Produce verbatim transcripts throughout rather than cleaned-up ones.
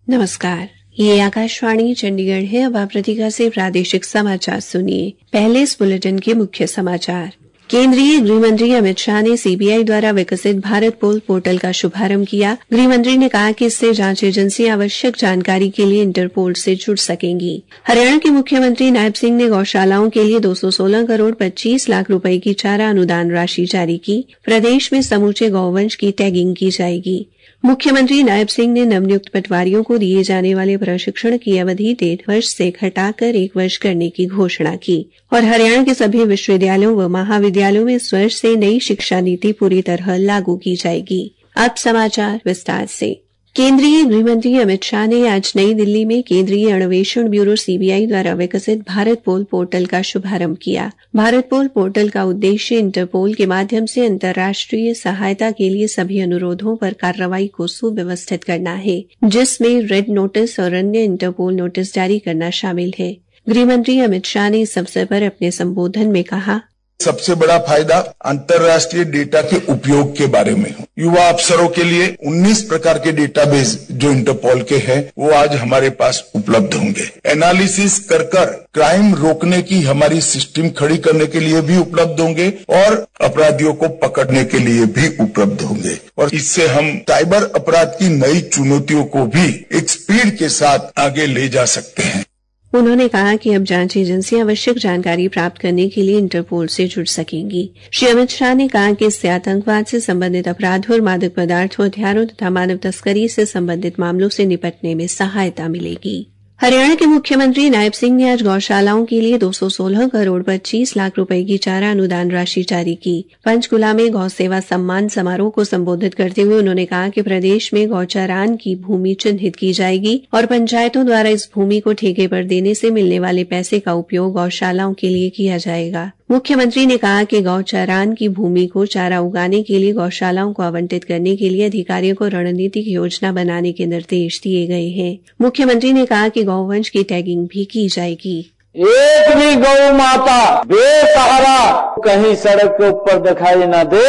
नमस्कार, ये आकाशवाणी चंडीगढ़ है। अब आप प्रतिका से प्रादेशिक समाचार सुनिए। पहले इस बुलेटिन के मुख्य समाचार। केंद्रीय गृह मंत्री अमित शाह ने सीबीआई द्वारा विकसित भारत पोल पोर्टल का शुभारंभ किया। गृह मंत्री ने कहा कि इससे जांच एजेंसियां आवश्यक जानकारी के लिए इंटरपोल से जुड़ सकेंगी। हरियाणा के मुख्यमंत्री नायब सिंह ने गौशालाओं के लिए दो सौ सोलह करोड़ पच्चीस लाख रुपए की चारा अनुदान राशि जारी की। प्रदेश में समूचे गौवंश की टैगिंग की जाएगी। मुख्यमंत्री नायब सिंह ने नवनियुक्त पटवारियों को दिए जाने वाले प्रशिक्षण की अवधि डेढ़ वर्ष से घटाकर एक वर्ष करने की घोषणा की और हरियाणा के सभी विश्वविद्यालयों व महाविद्यालयों में इस वर्ष से नई शिक्षा नीति पूरी तरह लागू की जाएगी। अब समाचार विस्तार से। केंद्रीय गृह मंत्री अमित शाह ने आज नई दिल्ली में केंद्रीय अन्वेषण ब्यूरो सीबीआई द्वारा विकसित भारत पोल पोर्टल का शुभारंभ किया। भारत पोल पोर्टल का उद्देश्य इंटरपोल के माध्यम से अंतर्राष्ट्रीय सहायता के लिए सभी अनुरोधों पर कार्रवाई को सुव्यवस्थित करना है, जिसमें रेड नोटिस और अन्य इंटरपोल नोटिस जारी करना शामिल है। गृह मंत्री अमित शाह ने इस अवसर पर अपने संबोधन में कहा, सबसे बड़ा फायदा अंतर्राष्ट्रीय डेटा के उपयोग के बारे में हो। युवा अफसरों के लिए उन्नीस प्रकार के डेटाबेस जो इंटरपोल के हैं वो आज हमारे पास उपलब्ध होंगे। एनालिसिस कर कर क्राइम रोकने की हमारी सिस्टम खड़ी करने के लिए भी उपलब्ध होंगे और अपराधियों को पकड़ने के लिए भी उपलब्ध होंगे और इससे हम साइबर अपराध की नई चुनौतियों को भी एक स्पीड के साथ आगे ले जा सकते हैं। उन्होंने कहा कि अब जांच एजेंसियां आवश्यक जानकारी प्राप्त करने के लिए इंटरपोल से जुड़ सकेंगी। श्री अमित शाह ने कहा कि इससे आतंकवाद से संबंधित अपराधों और मादक पदार्थों, हथियारों तथा मानव तस्करी से संबंधित मामलों से निपटने में सहायता मिलेगी। हरियाणा के मुख्यमंत्री नायब सिंह ने आज गौशालाओं के लिए दो सौ सोलह करोड़ पच्चीस लाख रुपए की चारा अनुदान राशि जारी की। पंचकुला में गौ सेवा सम्मान समारोह को संबोधित करते हुए उन्होंने कहा कि प्रदेश में गौचारान की भूमि चिन्हित की जाएगी और पंचायतों द्वारा इस भूमि को ठेके पर देने से मिलने वाले पैसे का उपयोग गौशालाओं के लिए किया जाएगा। मुख्यमंत्री ने कहा कि गौचारान की भूमि को चारा उगाने के लिए गौशालाओं को आवंटित करने के लिए अधिकारियों को रणनीतिक योजना बनाने के निर्देश दिए गए हैं। मुख्यमंत्री ने कहा कि गौवंश की टैगिंग भी की जाएगी। एक भी गौ माता बेसहारा कहीं सड़क के ऊपर दिखाई न दे,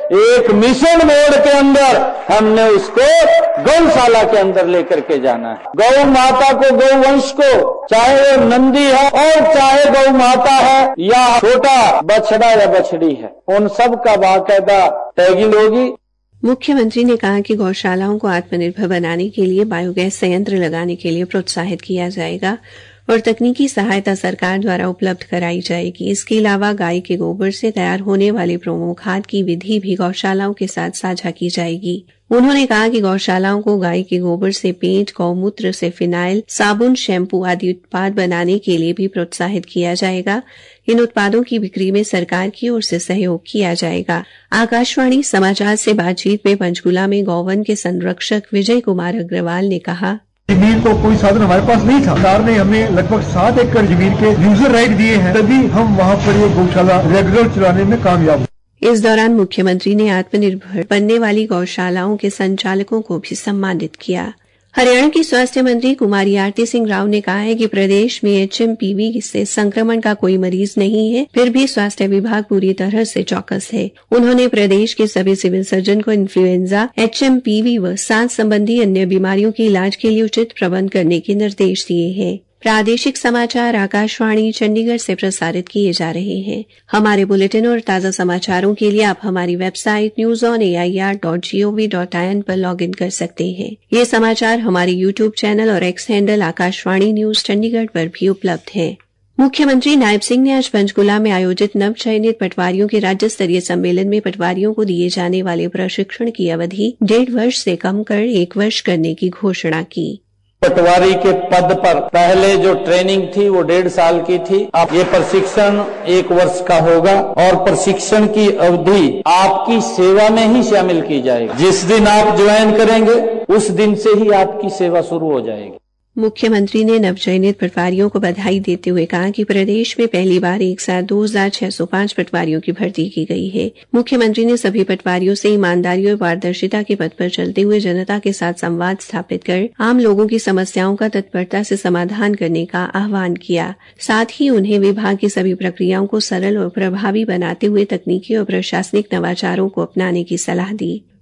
एक मिशन मोड के अंदर हमने उसको गौशाला के अंदर लेकर के जाना है। गौ माता को, गौवंश को, चाहे वो नंदी है और चाहे गौ माता है या छोटा बछड़ा या बछड़ी है, उन सब का बाकायदा टैगिंग होगी। मुख्यमंत्री ने कहा कि गौशालाओं को आत्मनिर्भर बनाने के लिए बायोगैस संयंत्र लगाने के लिए प्रोत्साहित किया जाएगा और तकनीकी सहायता सरकार द्वारा उपलब्ध कराई जाएगी। इसके अलावा गाय के गोबर से तैयार होने वाले प्रोमो खाद की विधि भी गौशालाओं के साथ साझा की जाएगी। उन्होंने कहा कि गौशालाओं को गाय के गोबर से पेंट, गौमूत्र से फिनाइल, साबुन, शैम्पू आदि उत्पाद बनाने के लिए भी प्रोत्साहित किया जाएगा। इन उत्पादों की बिक्री में सरकार की ओर से सहयोग किया जाएगा। आकाशवाणी समाचार से बातचीत में पंचकुला में गौवन के संरक्षक विजय कुमार अग्रवाल ने कहा, जमीन तो कोई साधन हमारे पास नहीं था। सरकार ने हमें लगभग सात एकड़ जमीन के यूजर राइट दिए हैं, तभी हम वहाँ पर ये गौशाला रेगुलर चलाने में कामयाब हुए। इस दौरान मुख्यमंत्री ने आत्मनिर्भर बनने वाली गौशालाओं के संचालकों को भी सम्मानित किया। हरियाणा की स्वास्थ्य मंत्री कुमारी आरती सिंह राव ने कहा है कि प्रदेश में एचएमपीवी से संक्रमण का कोई मरीज नहीं है, फिर भी स्वास्थ्य विभाग पूरी तरह से चौकस है। उन्होंने प्रदेश के सभी सिविल सर्जन को इन्फ्लुएंजा, एचएमपीवी व सांस संबंधी अन्य बीमारियों के इलाज के लिए उचित प्रबंध करने के निर्देश दिए हैं। प्रादेशिक समाचार आकाशवाणी चंडीगढ़ से प्रसारित किए जा रहे हैं। हमारे बुलेटिन और ताज़ा समाचारों के लिए आप हमारी website news on A I R dot G O V dot I N पर लॉग इन कर सकते हैं। ये समाचार हमारे यूट्यूब चैनल और X handle Akashvani news Chandigarh पर भी उपलब्ध है। मुख्यमंत्री नायब सिंह ने आज पंचकुला में आयोजित नव चयनित पटवारियों के राज्य स्तरीय सम्मेलन में पटवारियों को दिए जाने वाले प्रशिक्षण की अवधि डेढ़ वर्ष से कम कर एक वर्ष करने की घोषणा की। पटवारी के पद पर पहले जो ट्रेनिंग थी वो डेढ़ साल की थी, अब ये प्रशिक्षण एक वर्ष का होगा और प्रशिक्षण की अवधि आपकी सेवा में ही शामिल की जाएगी। जिस दिन आप ज्वाइन करेंगे उस दिन से ही आपकी सेवा शुरू हो जाएगी। मुख्यमंत्री ने नवचयनित पटवारियों को बधाई देते हुए कहा कि प्रदेश में पहली बार एक साथ दो हजार छह सौ पांच पटवारियों की भर्ती की गई है। मुख्यमंत्री ने सभी पटवारियों से ईमानदारी और पारदर्शिता के पथ पर चलते हुए जनता के साथ संवाद स्थापित कर आम लोगों की समस्याओं का तत्परता से समाधान करने का आह्वान किया। साथ ही उन्हें विभाग की सभी प्रक्रियाओं को सरल और प्रभावी बनाते हुए तकनीकी और प्रशासनिक नवाचारों को अपनाने की सलाह दी।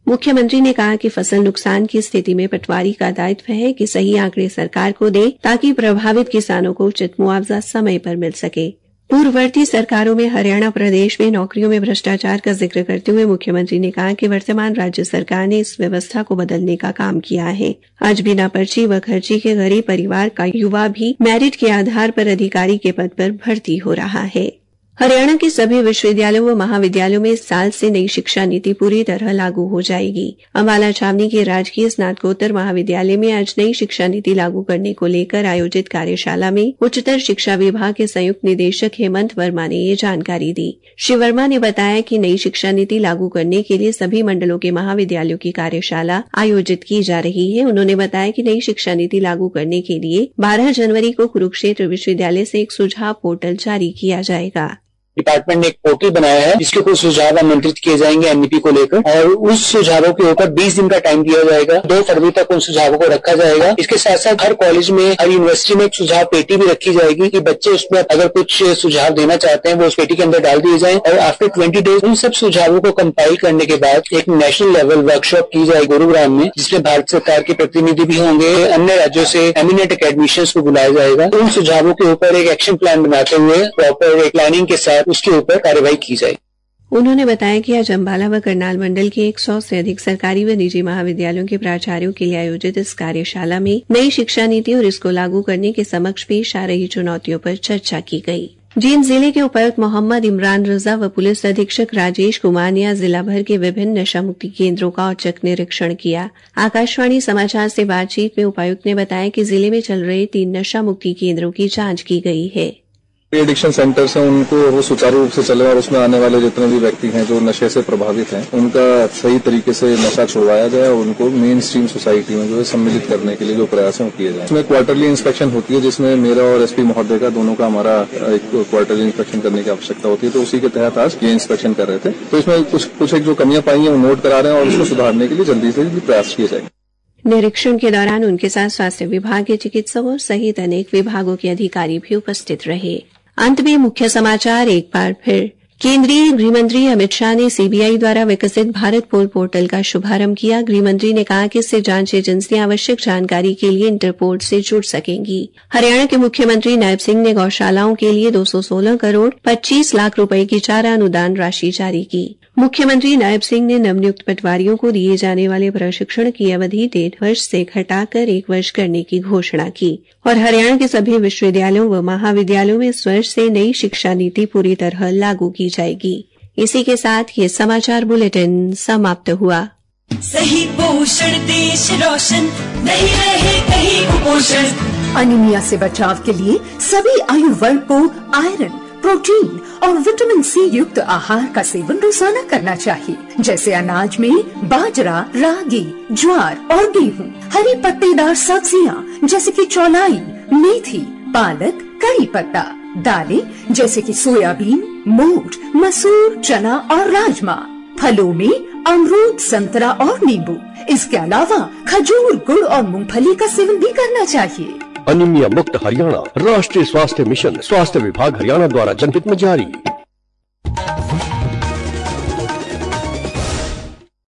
मुख्यमंत्री ने कहा कि फसल नुकसान की स्थिति में पटवारी का दायित्व है कि सही आंकड़े सरकार को दे ताकि प्रभावित किसानों को उचित मुआवजा समय पर मिल सके। पूर्ववर्ती सरकारों में हरियाणा प्रदेश में नौकरियों में भ्रष्टाचार का जिक्र करते हुए मुख्यमंत्री ने कहा कि वर्तमान राज्य सरकार ने इस व्यवस्था को बदलने का काम किया है। आज बिना पर्ची व खर्ची के गरीब परिवार का युवा भी मेरिट के आधार पर अधिकारी के पद पर भर्ती हो रहा है। हरियाणा के सभी विश्वविद्यालयों व महाविद्यालयों में इस साल से नई शिक्षा नीति पूरी तरह लागू हो जाएगी। अम्बाला छावनी के राजकीय स्नातकोत्तर महाविद्यालय में आज नई शिक्षा नीति लागू करने को लेकर आयोजित कार्यशाला में उच्चतर शिक्षा विभाग के संयुक्त निदेशक हेमंत वर्मा ने ये जानकारी दी। श्री वर्मा ने बताया कि नई शिक्षा नीति लागू करने के लिए सभी मंडलों के महाविद्यालयों की कार्यशाला आयोजित की जा रही है। उन्होंने बताया कि नई शिक्षा नीति लागू करने के लिए बारह जनवरी को कुरुक्षेत्र विश्वविद्यालय से एक सुझाव पोर्टल जारी किया जाएगा। डिपार्टमेंट ने एक पोर्टल बनाया है जिसके कुछ सुझाव आमंत्रित किए जाएंगे एनईपी को लेकर और उस सुझावों के ऊपर बीस दिन का टाइम दिया जाएगा। दो फरवरी तक उन सुझावों को रखा जाएगा। इसके साथ साथ हर कॉलेज में, हर यूनिवर्सिटी में एक सुझाव पेटी भी रखी जाएगी कि बच्चे उसमें अगर कुछ सुझाव देना चाहते हैं वो उस पेटी के अंदर डाल दिए जाएं और आफ्टर ट्वेंटी डेज उन सब सुझावों को कंपाइल करने के बाद एक नेशनल लेवल वर्कशॉप की जाएगी गुरुग्राम में, जिसमें भारत सरकार के प्रतिनिधि भी होंगे, अन्य राज्यों से एमिनेंट अकेडमिशियंस को बुलाया जाएगा। उन सुझावों के ऊपर एक एक्शन प्लान बनाते हुए प्रॉपर एक प्लानिंग के साथ उसके ऊपर कार्रवाई की जाए। उन्होंने बताया कि आज अम्बाला व करनाल मंडल के सौ से अधिक सरकारी व निजी महाविद्यालयों के प्राचार्यों के लिए आयोजित इस कार्यशाला में नई शिक्षा नीति और इसको लागू करने के समक्ष पेश आ रही चुनौतियों पर चर्चा की गई। जींद जिले के उपायुक्त मोहम्मद इमरान रजा व पुलिस अधीक्षक राजेश कुमार ने आज जिला भर के विभिन्न नशा मुक्ति केंद्रों का औचक निरीक्षण किया। आकाशवाणी समाचार से बातचीत में उपायुक्त ने बताया कि जिले में चल रहे तीन नशा मुक्ति केंद्रों की जांच की गई है। एडिक्शन सेंटर्स हैं उनको वो सुचारू रूप से चले और उसमें आने वाले जितने भी व्यक्ति हैं जो नशे से प्रभावित हैं उनका सही तरीके से नशा छुड़वाया जाए और उनको मेन स्ट्रीम सोसाइटी में जो है सम्मिलित करने के लिए जो प्रयास है किए जाए। इसमें क्वार्टरली इंस्पेक्शन होती है जिसमें मेरा और एसपी महोदय का दोनों का हमारा एक क्वार्टरली इंस्पेक्शन करने की आवश्यकता होती है, तो उसी के तहत आज ये इंस्पेक्शन कर रहे थे। तो इसमें कुछ कुछ एक जो कमियां पाई हैं वो नोट करा रहे हैं और उसको सुधारने के लिए जल्दी से जल्दी प्रयास किए जाएंगे। निरीक्षण के दौरान उनके साथ स्वास्थ्य विभाग के चिकित्सकों सहित अनेक विभागों के अधिकारी भी उपस्थित रहे। अंत में मुख्य समाचार एक बार फिर। केंद्रीय गृहमंत्री अमित शाह ने सीबीआई द्वारा विकसित भारत पोल पोर्टल का शुभारंभ किया। गृहमंत्री ने कहा कि इससे जांच एजेंसियां आवश्यक जानकारी के लिए इंटरपोल से जुड़ सकेंगी। हरियाणा के मुख्यमंत्री नायब सिंह ने गौशालाओं के लिए दो सौ सोलह करोड़ पच्चीस लाख रुपए की चारा अनुदान राशि जारी की। मुख्यमंत्री नायब सिंह ने नवनियुक्त पटवारियों को दिए जाने वाले प्रशिक्षण की अवधि डेढ़ वर्ष से घटाकर एक वर्ष करने की घोषणा की और हरियाणा के सभी विश्वविद्यालयों व महाविद्यालयों में इस वर्ष से नई शिक्षा नीति पूरी तरह लागू की जाएगी। इसी के साथ ये समाचार बुलेटिन समाप्त हुआ। सही पोषण देश रोशन, नहीं रहे कहीं कुपोषण। अनीमिया से बचाव के लिए सभी आयु वर्ग को आयरन, प्रोटीन और विटामिन सी युक्त आहार का सेवन रोजाना करना चाहिए, जैसे अनाज में बाजरा, रागी, ज्वार और गेहूं, हरी पत्तेदार सब्जियां जैसे कि चौलाई, मेथी, पालक, करी पत्ता, दालें जैसे कि सोयाबीन, मोठ, मसूर, चना और राजमा, फलों में अमरूद, संतरा और नींबू। इसके अलावा खजूर, गुड़ और मूंगफली का सेवन भी करना चाहिए। अनीमिया मुक्त हरियाणा राष्ट्रीय स्वास्थ्य मिशन स्वास्थ्य विभाग हरियाणा द्वारा जनहित में जारी।